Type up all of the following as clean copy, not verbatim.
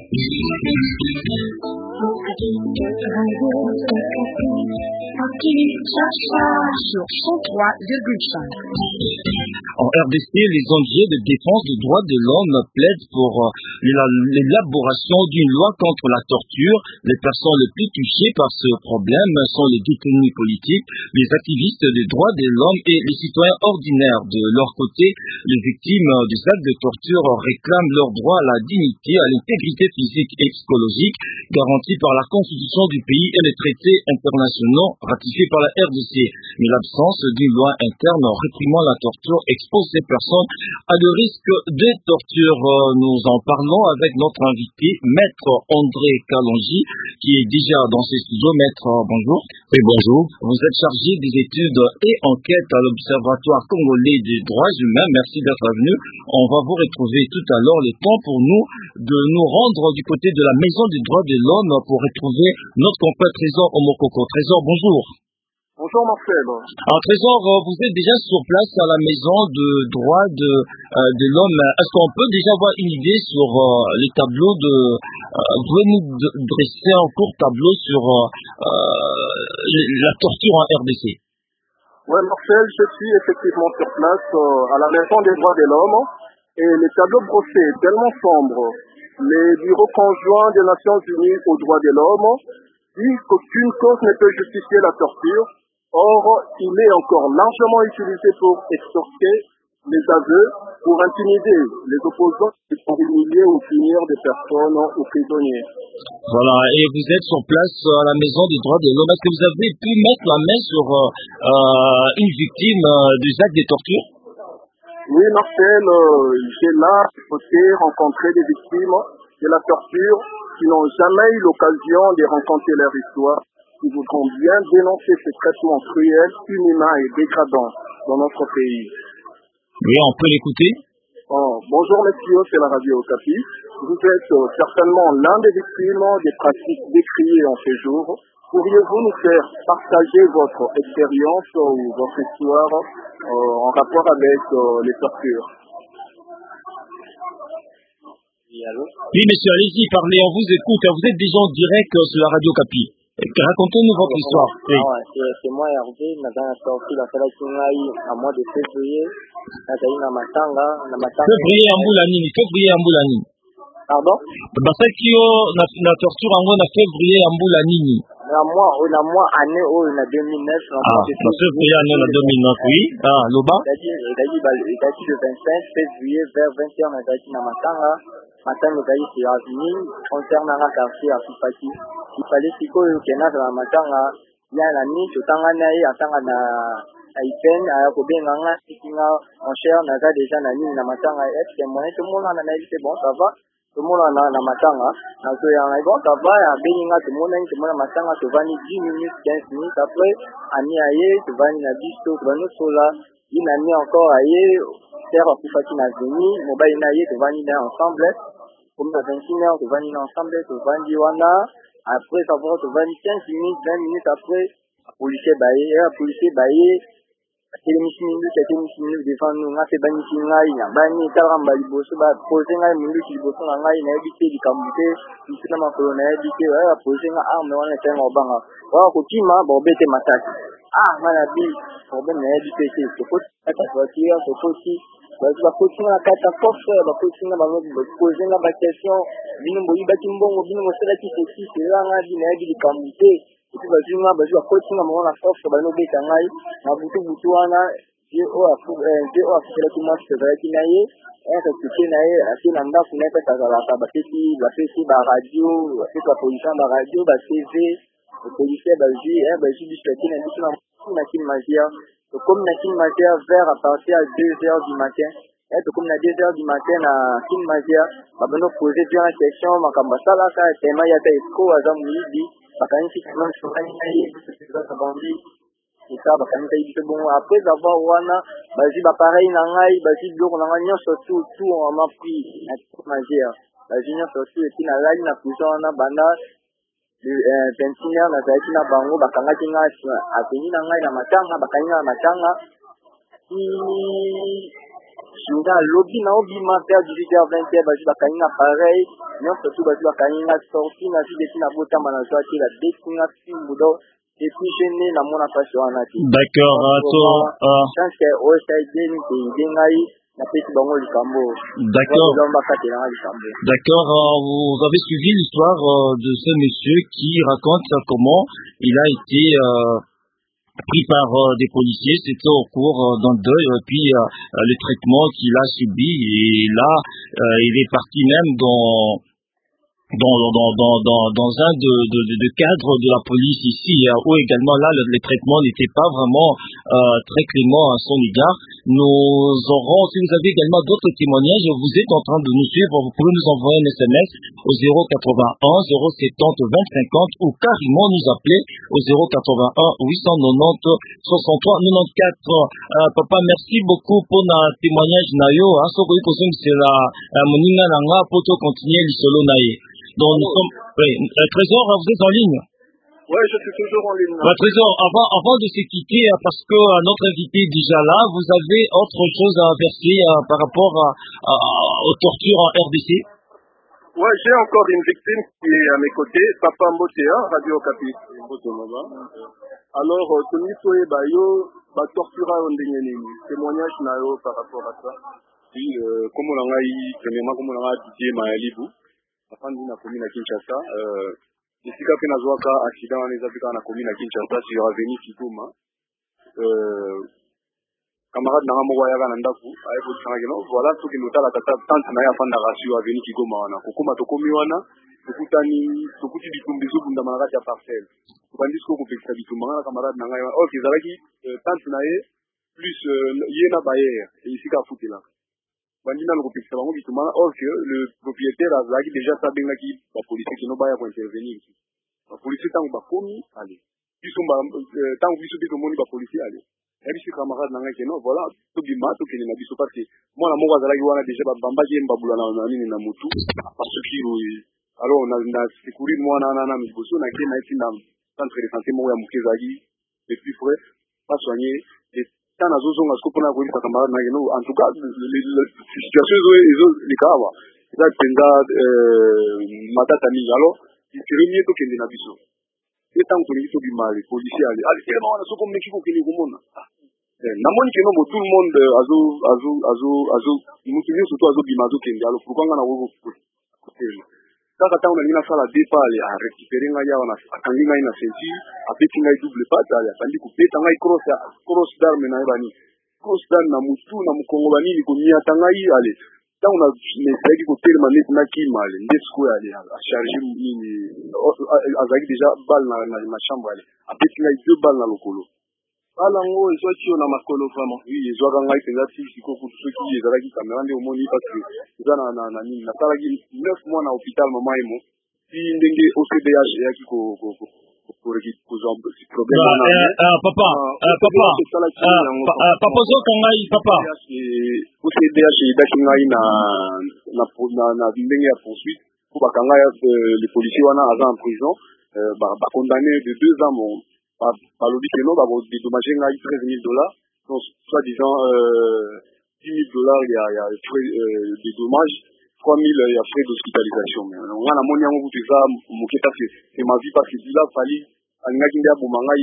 En RDC, les ONG de défense des droits de l'homme plaident pour l'élaboration d'une loi contre la torture. Les personnes les plus touchées par ce problème sont les détenus politiques, les activistes des droits de l'homme et les citoyens ordinaires. De leur côté, les victimes des actes de torture réclament leur droit à la dignité, à l'intégrité physique et psychologique, garantie par la Constitution du pays et les traités internationaux ratifiés par la RDC. Mais l'absence d'une loi interne réprimant la torture expose ces personnes à de risques de torture. Nous en parlons avec notre invité, Maître André Kalonji, qui est déjà dans ces studios. Maître, bonjour. Oui, bonjour. Vous êtes chargé des études et enquêtes à l'Observatoire congolais des droits humains. Merci d'être venu. On va vous retrouver tout à l'heure. Le temps pour nous de nous rendre du côté de la Maison des droits de l'homme pour retrouver notre compère Trésor Omokoko. Trésor, bonjour. Bonjour Marcel. Alors Trésor, vous êtes déjà sur place à la Maison de droits de l'homme. Est-ce qu'on peut déjà avoir une idée sur les tableaux vous pouvez nous dresser un court tableau sur la torture en RDC? Oui Marcel, je suis effectivement sur place à la Maison des droits de l'homme et les tableaux brossés est tellement sombre. Les bureaux conjoints des Nations Unies aux droits de l'homme disent qu'aucune cause ne peut justifier la torture. Or, il est encore largement utilisé pour extorquer les aveux, pour intimider les opposants et pour humilier ou punir des personnes ou prisonniers. Voilà, et vous êtes sur place à la Maison des droits de l'homme. Est-ce que vous avez pu mettre la main sur une victime des actes de torture? Oui Marcel, j'ai là rencontré des victimes de la torture qui n'ont jamais eu l'occasion de raconter leur histoire, qui voudront bien dénoncer ces traitements cruels, inhumains et dégradants dans notre pays. Oui, on peut l'écouter. Bonjour messieurs, c'est la radio Okapi. Vous êtes certainement l'un des victimes des pratiques décriées en ces jours. Pourriez-vous nous faire partager votre expérience ou votre histoire en rapport avec les tortures? Oui, allô? Oui, monsieur, allez-y, parlez, on vous écoute. Vous êtes déjà en direct sur la radio Okapi. Racontez-nous votre histoire. Oui. C'est moi, Hervé, Nadana Sorti, la Salakingai, à mois de février, Nataïna Matanga, Février Ambulanini. Pardon? Basakio, na torture en na février Ambulanini. La mois année où il a 2009. Février année la 2009, oui. Loba? Il a dit le 25 février vers 20h, Nataïna Matanga. Matanga c'est avenue concernant la quartier à Pipaki. Il fallait qu'il y ait un matanga. Il y a la nuit, je t'en ai attendu à Ipen, à Kobenganga, mon cher, Naga déjà la nuit, la matanga. Est-ce que moi, tout le monde en a dit bon, ça va? Tout le monde en a la matanga. Donc, il y a un bon, ça va, à Beninga, tout le monde a la matanga, tu vas 10 minutes, 15 minutes après, à Niaye, tu vas à Bisto, tu vas nous sola, il a mis encore ailleurs. Terre plus facile à venir, mobile naïe, tu vas venir ensemble, comme dans 26 heures, tu vas venir ensemble, tu vas venir après savoir, tu vas venir 15 minutes, 20 minutes après, policier baillé, minutes devant nous, on a fait banni Singaï, banni Karamba, Liboso, posé un minute, Liboso, on a une habité du Kambuté, du cinéma colonel, habité, posé un arme, on est un banga. Voilà, Kotima, bon, bête massacre. Malabi, problème est habité, c'est voiture, c'est possible. La coaching à catastrophe, la coaching à poser la question, bino boyi batimbo, bino mosala qui c'est là, on a dit, n'a dit, Kambuté. Et puis, la coaching à mon force, no bête ngai, na butu wana, je a fait la commence de la kinaye, respecté naye, assez nanda, vous n'êtes pas à la PC, la radio, la position de la radio, la TV, le policier, j'ai du statut, Nakin Magia, comme Nakin Magia, vers à partir à 2h du matin, et comme à 2h du matin, à Kin Magia, on va poser bien la question, Makambasala, Tema Yata Esko, Azamouidi, Bakanisi, Bandi. C'est ça, bon, après avoir wana, vas-y, pareil, nangai, vas-y, donc, on a surtout, tout, on a pris, Nakin Magia, vas-y, surtout, et puis, na ligne, na prison, na banda, le 21 na zaidi na bango bakanga kinga ateni na ngai na matanga bakanga matanga journal lobby na obima vers 18h 20h bazi bakangi pareil nyonso tu bazi bakangi sorti na depuis na botama na zwaki la detinga simbudo et puis je n'ai na mona pasi wana ti. D'accord, chance que OSID ni ngai na peti bango likambo. D'accord. D'accord, vous avez suivi l'histoire de ce monsieur qui raconte comment il a été pris par des policiers, c'était au cours d'un deuil, puis le traitement qu'il a subi, et là, il est parti même dans un de cadres de la police ici, où également là le traitement n'était pas vraiment très clément à son égard. Nous aurons, si vous avez également d'autres témoignages, vous êtes en train de nous suivre, vous pouvez nous envoyer un SMS au 081 070 20 50 ou carrément nous appeler au 081 890 63 94. Papa, merci beaucoup pour notre témoignage nayo. Soko iko c'est la moninga nanga pour continuer l'isolo naye. Donc nous sommes, oui, Trésor, vous êtes en ligne? Oui, je suis toujours en ligne. Trésor, avant de se quitter, parce que notre invité est déjà là, vous avez autre chose à verser par rapport aux tortures en RDC? Oui, j'ai encore une victime qui est à mes côtés, Papa Mbotea, Radio Okapi. Alors, Tony Soye Bayo, tortura Ondengeni, témoignage nayo par rapport à ça. Oui, comme on a eu, premièrement, comme on a dit, Maëlibou. Afandi na commune à Kinshasa, isika pe nazwaka accident wanaweza fika na commune à Kinshasa sur avenue Kituma. Camarade na moko yaka na ndaku ayeko tsanga keno voilà to ke notala tata tante na ya fanda rasio avenue Kigoma wana kokoma tokomi wana tokuti bitumbi zobunda malaka ya parcelle tobandisi ko kopekisa bitumba na camarade na ngai ok ezalaki tante na ye plus ye na bayer isika afutela bandina le kopekisa bango bitumba or que le propriétaire azalaki déjà sabengaki bapolisier kino baya ko intervenir bapolisier tango bakomi ale biso tango biso tomoni bapolisier ale ebisi camarade na ngai keno voilà tobima tokende na biso parce que mwana moko azalaki wana déjà babambaki ye mbabula na nini na mutu parce que alors on a secourir mwana na miboso na ke na eti na centre de santé moko ya moke ezalaki depuis frais pas soigné tant azozonga siko mpona koyebisa camarade na keno en tout cas situation ezolikawa eza mpenza matata mingi alors premier tokende na biso etango tolingi tobima le policier alitelema wana soko meki kokende komona namoni keno bo tout le monde mutu nyonso to azobima azokende alors pourquoi nga na kokotela kaka ntango nalingi nasala depa ale arécupere ngai awa akangi ngai na ceinture abeti ngai double pate ale abandi kobeta ngai cross d'arme na ye bani cross d'arme na mutu na mokongo banini koniata ngai ale ntango naesayaki kotelema neti nakima ale nde sikoyo ale acharge nini azalaki déjà balle na chambre ale abeti ngai 2 balles na lokolo balango ezwaki yo na makolo vraiment oui ezwaka ngai mpenza ti siko kutu soki ezalaki caméra nde omoni parce que eza na nini nasalaki 9 mois na hôpital mama emo ti ndenge OCDH eyaki kozwa problème papa zoka ngai papa OCDH eyedaki ngai na ndenge ya poursuite po bakanga les policiers wana aza en prison bakondamné de 2 ans balobi keno bakodédommage ngai $13,000 donc soi-disant $10,000 ya frais de dommage 3,000 ya frais d'hospitalisation nga namoni yango kutu eza moke parce que c'est ma vie parce que dila fali alingaki nde aboma ngai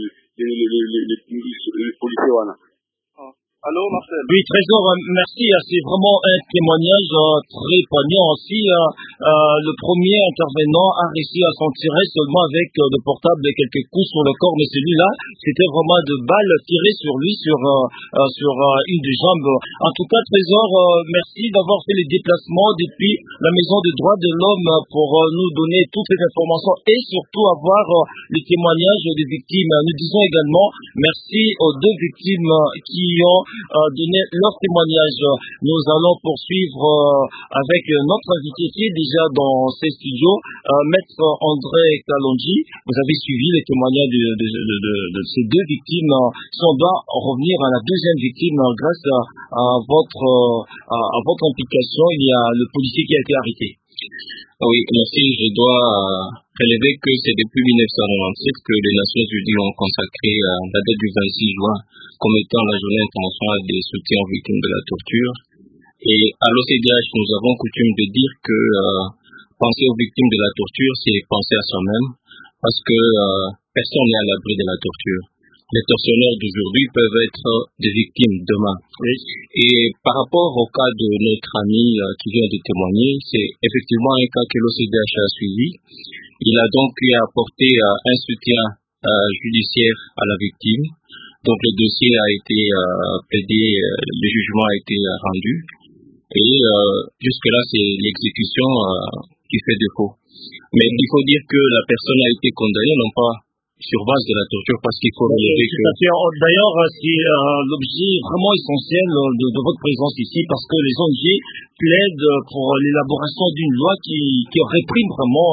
le policier wana. Allô Marcel? Oui, Trésor, merci. C'est vraiment un témoignage très poignant aussi. Le premier intervenant a réussi à s'en tirer seulement avec le portable et quelques coups sur le corps, mais celui-là, c'était vraiment de balles tirées sur lui, sur une des jambes. En tout cas, Trésor, merci d'avoir fait les déplacements depuis la Maison des droits de l'homme pour nous donner toutes les informations et surtout avoir les témoignages des victimes. Nous disons également merci aux 2 victimes qui ont donné leur témoignage. Nous allons poursuivre avec notre invité qui est déjà dans ces studios, Maître André Kalonji. Vous avez suivi les témoignages de ces 2 victimes. Si on doit revenir à la 2e victime, grâce à votre implication, il y a le policier qui a été arrêté. Oui, merci. Je dois relever que c'est depuis 1997 que les Nations Unies ont consacré la date du 26 juin comme étant la journée internationale des soutiens aux victimes de la torture. Et à l'OCDH, nous avons coutume de dire que penser aux victimes de la torture, c'est penser à soi-même, parce que personne n'est à l'abri de la torture. Les tortionnaires d'aujourd'hui peuvent être des victimes demain. Oui. Et par rapport au cas de notre ami qui vient de témoigner, c'est effectivement un cas que l'OCDH a suivi. Il a donc pu apporter un soutien judiciaire à la victime. Donc le dossier a été plaidé, le jugement a été rendu. Et jusque-là, c'est l'exécution qui fait défaut. Mais il faut dire que la personne a été condamnée, non pas sur base de la torture, parce qu'il faut relever que... D'ailleurs, c'est l'objet vraiment essentiel de votre présence ici, parce que les ONG plaident pour l'élaboration d'une loi qui réprime vraiment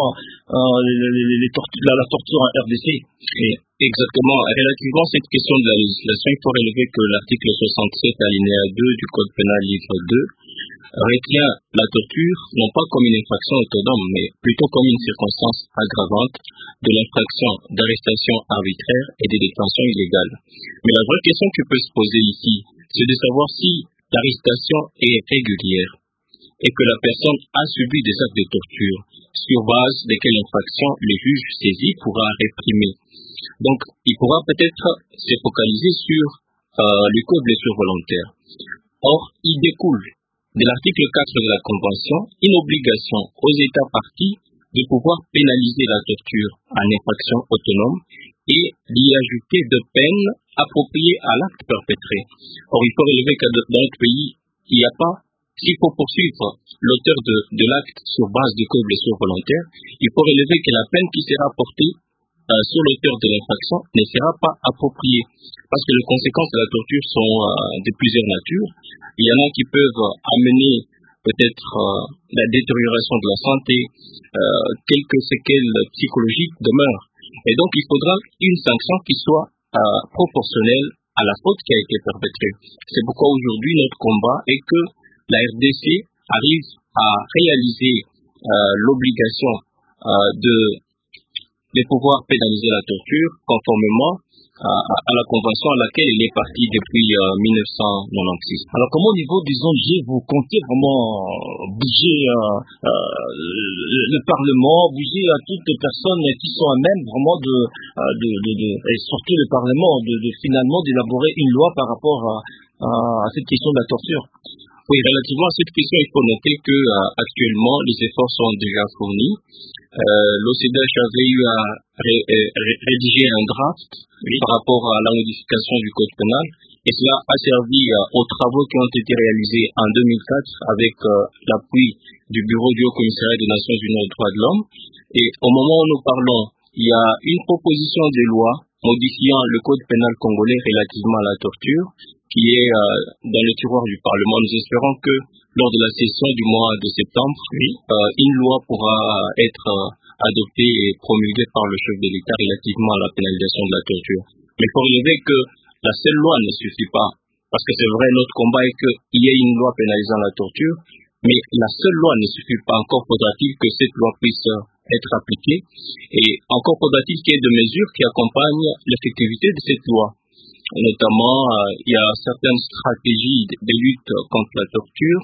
la torture en RDC. Et exactement. Relativement à cette question de la législation, il faut relever que l'article 67 alinéa 2 du Code pénal livre 2 retient la torture non pas comme une infraction autonome, mais plutôt comme une circonstance aggravante de l'infraction d'arrestation arbitraire et de détention illégale. Mais la vraie question qui peut se poser ici, c'est de savoir si l'arrestation est régulière et que la personne a subi des actes de torture, sur base de quelle infraction le juge saisi pourra réprimer. Donc, il pourra peut-être se focaliser sur le code de blessure volontaire. Or, il découle de l'article 4 de la Convention une obligation aux États parties de pouvoir pénaliser la torture en infraction autonome et d'y ajouter de peines appropriées à l'acte perpétré. Or, il faut relever que dans notre pays, il n'y a pas, s'il faut poursuivre l'auteur de l'acte sur base du code de blessure volontaire, il faut relever que la peine qui sera portée sur l'auteur de l'infraction ne sera pas appropriée. Parce que les conséquences de la torture sont de plusieurs natures. Il y en a qui peuvent amener peut-être la détérioration de la santé, quelques séquelles psychologiques demeurent. Et donc il faudra une sanction qui soit proportionnelle à la faute qui a été perpétrée. C'est pourquoi aujourd'hui notre combat est que la RDC arrive à réaliser l'obligation de pouvoir pénaliser la torture conformément à la convention à laquelle il est parti depuis 1996. Alors comment au niveau des ONG vous comptez vraiment bouger le Parlement, bouger à toutes les personnes qui sont à même vraiment et surtout le Parlement de finalement d'élaborer une loi par rapport à cette question de la torture? Oui, relativement à cette question, il faut noter que actuellement les efforts sont déjà fournis. L'OCDH avait eu à rédiger un draft par rapport à la modification du code pénal, et cela a servi aux travaux qui ont été réalisés en 2004 avec l'appui du Bureau du Haut-Commissariat des Nations Unies aux droits de l'homme. Et au moment où nous parlons, il y a une proposition de loi modifiant le code pénal congolais relativement à la torture, qui est dans le tiroir du Parlement. Nous espérons que lors de la session du mois de septembre, une loi pourra être adoptée et promulguée par le chef de l'État relativement à la pénalisation de la torture. Mais il faut relever que la seule loi ne suffit pas, parce que c'est vrai, notre combat est qu'il y ait une loi pénalisant la torture, mais la seule loi ne suffit pas. Encore faudra-t-il que cette loi puisse être appliquée, et encore faudra-t-il qu'il y ait des mesures qui accompagnent l'effectivité de cette loi. Notamment, il y a certaines stratégies de lutte contre la torture,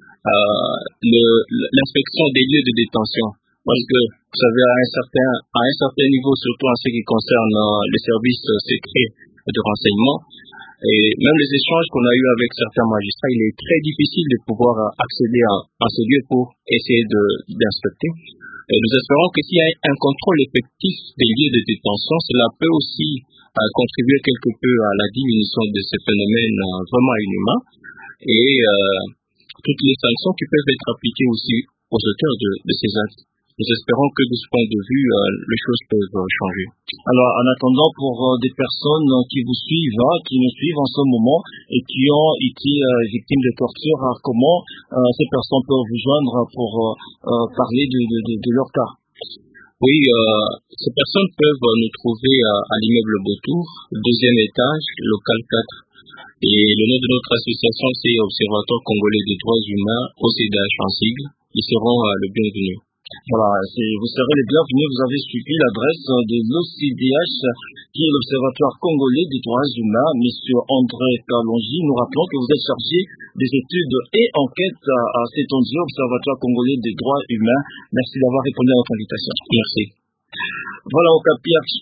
l'inspection des lieux de détention. Parce que, vous savez, à un certain niveau, surtout en ce qui concerne les services secrets de renseignement, et même les échanges qu'on a eus avec certains magistrats, il est très difficile de pouvoir accéder à ce lieu pour essayer d'inspecter. Nous espérons que s'il y a un contrôle effectif des lieux de détention, cela peut aussi contribuer quelque peu à la diminution de ce phénomène vraiment inhumain, et toutes les sanctions qui peuvent être appliquées aussi aux auteurs de ces actes. Nous espérons que de ce point de vue, les choses peuvent changer. Alors, en attendant, pour des personnes qui vous suivent, qui nous suivent en ce moment et qui ont été victimes de torture, comment ces personnes peuvent vous joindre pour parler de leur cas? Oui, ces personnes peuvent nous trouver à l'immeuble Beautour, deuxième étage, local 4. Et le nom de notre association, c'est Observatoire Congolais des Droits Humains, OCDH en sigle. Ils seront le bienvenu. Voilà, vous serez les bienvenus. Vous avez suivi l'adresse de l'OCDH, qui est l'Observatoire congolais des droits humains. Monsieur André Kalonji, nous rappelons que vous êtes chargé des études et enquêtes à cet Observatoire congolais des droits humains. Merci d'avoir répondu à notre invitation. Merci. Voilà, au Capi